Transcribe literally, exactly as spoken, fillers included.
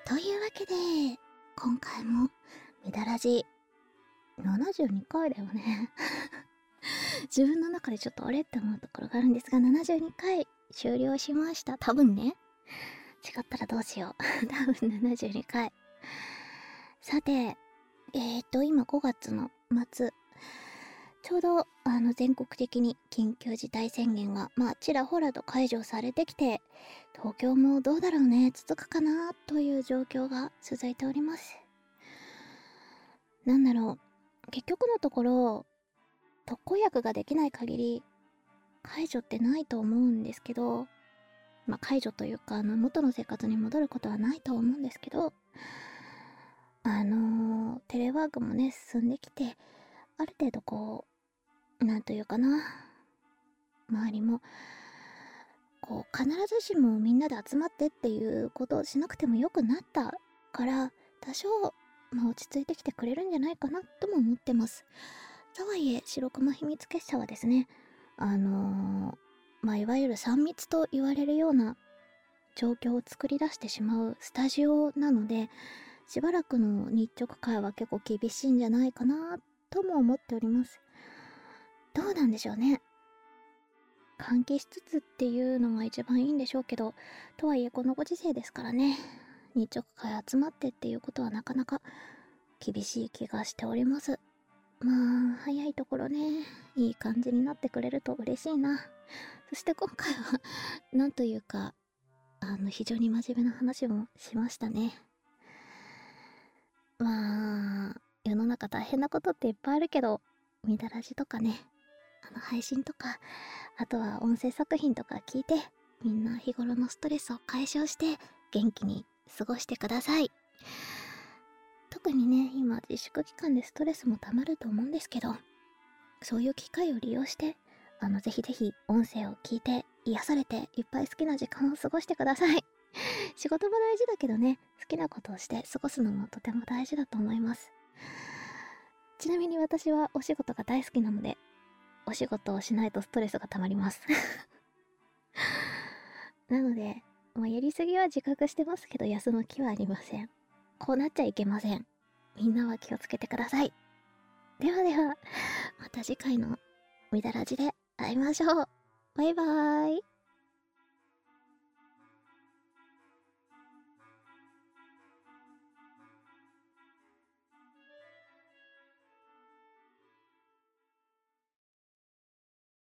というわけで、今回も、みだらじ、ななじゅうにかいだよね。自分の中でちょっとあれって思うところがあるんですが、ななじゅうにかい終了しました。多分ね。違ったらどうしよう。多分ななじゅうにかい。さて、えーと、今ごがつの末。ちょうど、あの、全国的に緊急事態宣言が、まあ、ちらほらと解除されてきて、東京もどうだろうね、続くかな、という状況が続いております。なんだろう、結局のところ、特効薬ができない限り、解除ってないと思うんですけど、まあ、解除というか、あの、元の生活に戻ることはないと思うんですけど、あのー、テレワークもね、進んできて、ある程度こう、なんというかな、周りも、こう、必ずしもみんなで集まってっていうことをしなくてもよくなったから、多少、まあ、落ち着いてきてくれるんじゃないかなとも思ってます。とはいえ、白熊秘密結社はですね、あのー、まあ、いわゆるさん密と言われるような状況を作り出してしまうスタジオなので、しばらくの日直会は結構厳しいんじゃないかなとも思っております。どうなんでしょうね。換気しつつっていうのが一番いいんでしょうけど、とはいえこのご時世ですからね、日直会集まってっていうことはなかなか厳しい気がしております。まあ、早いところね、いい感じになってくれると嬉しいな。そして今回は、なんというか、あの、非常に真面目な話もしましたね。まあ、世の中大変なことっていっぱいあるけど、みだらじとかね、あの、配信とか、あとは音声作品とか聞いて、みんな日頃のストレスを解消して、元気に過ごしてください。特にね、今自粛期間でストレスもたまると思うんですけど、そういう機会を利用して、あの、ぜひぜひ音声を聞いて、癒されて、いっぱい好きな時間を過ごしてください。仕事も大事だけどね、好きなことをして過ごすのもとても大事だと思います。ちなみに私はお仕事が大好きなので、お仕事をしないとストレスが溜まります。なので、まあ、やりすぎは自覚してますけど、休む気はありません。こうなっちゃいけません。みんなは気をつけてください。ではでは、また次回のみだらじで会いましょう。バイバーイ。